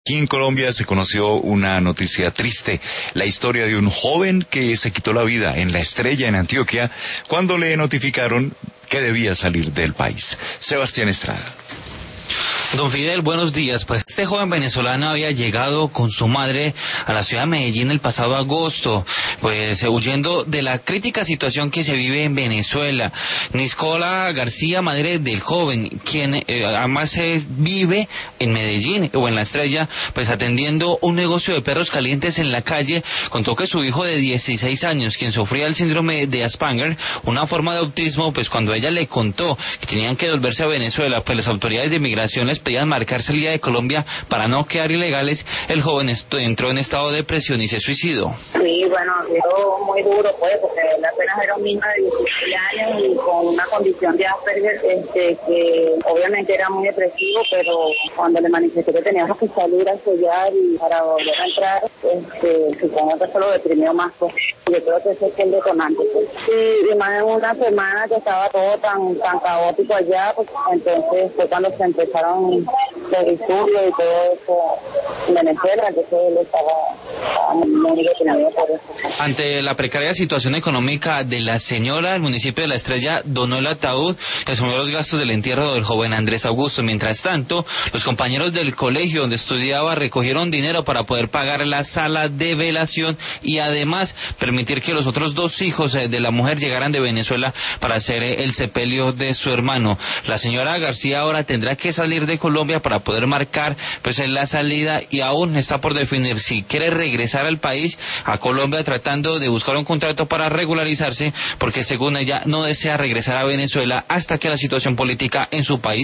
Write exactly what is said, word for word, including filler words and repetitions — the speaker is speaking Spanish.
Aquí en Colombia se conoció una noticia triste, la historia de un joven que se quitó la vida en La Estrella, en Antioquia, cuando le notificaron que debía salir del país. Sebastián Estrada. Don Fidel, buenos días. Pues este joven venezolano había llegado con su madre a la ciudad de Medellín el pasado agosto, pues huyendo de la crítica situación que se vive en Venezuela. Nicola García, madre del joven, quien eh, además es, vive en Medellín o en La Estrella, pues atendiendo un negocio de perros calientes en la calle, contó que su hijo de dieciséis años, quien sufría el síndrome de Asperger, una forma de autismo, pues cuando ella le contó que tenían que devolverse a Venezuela, pues las autoridades de inmigración les pedían marcar salida de Colombia para no quedar ilegales, el joven entró en estado de depresión y se suicidó. Sí, bueno, quedó muy duro, pues, porque él apenas era un niño de dieciséis años y con una condición de Asperger, este, que obviamente era muy depresivo, pero cuando le manifesté que teníamos que salir a sellar y para volver a entrar, este, supongo que eso lo deprimió más, pues. Yo creo que ese es el detonante, pues. Sí, y más en una semana que estaba todo tan, tan caótico allá, pues, entonces fue cuando se empezaron los disturbios y todo eso en Venezuela, entonces él estaba, estaba muy deprimido por eso. Ante la precaria situación económica de la señora, el municipio de La Estrella donó el ataúd y asumió los gastos del entierro del joven Andrés Augusto. Mientras tanto, los compañeros del colegio donde estudiaba recogieron dinero para poder pagar la sala de velación y además permitir que los otros dos hijos de la mujer llegaran de Venezuela para hacer el sepelio de su hermano. La señora García ahora tendrá que salir de Colombia para poder marcar pues en la salida y aún está por definir si quiere regresar al país, a Colombia, tratando de buscar un contrato para regularizarse, porque según ella no desea regresar a Venezuela hasta que la situación política en su país